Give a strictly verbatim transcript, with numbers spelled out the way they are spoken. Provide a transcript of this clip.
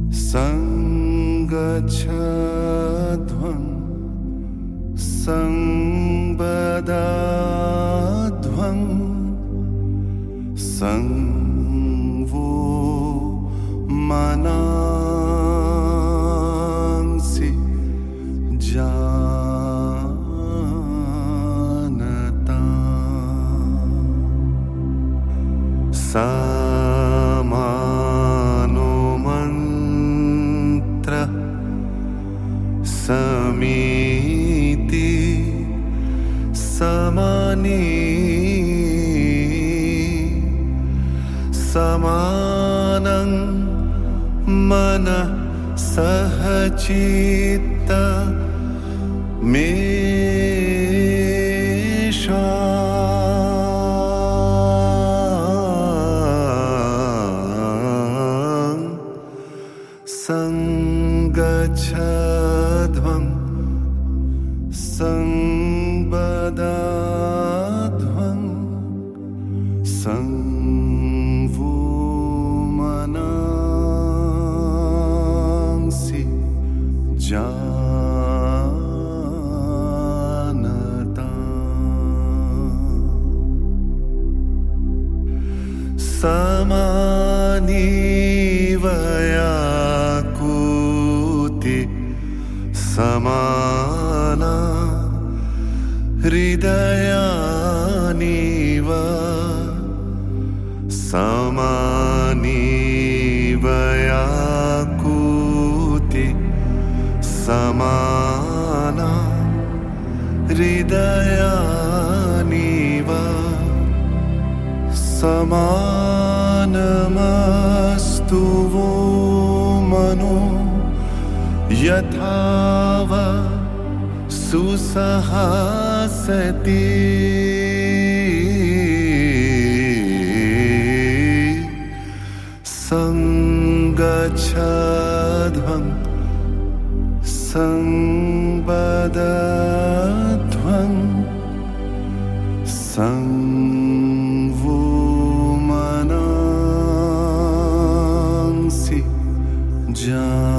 सङ्गच्छध्वं संबदाध्वं संवो मनांसि जानता समानो मंत्र समीति समानी समानं मन सहचित्त मेषा संगच्छध्वं संबदाध्वं संवो मनांसि जानता समानि व्याकुति समाना हृदयानिव समानि व्याकुति समाना हृदयानिव समानमस्तु वो मनो यथा वा सुसहासति संगच्छध्वं संबदाध्वं संवो मनांसि जानता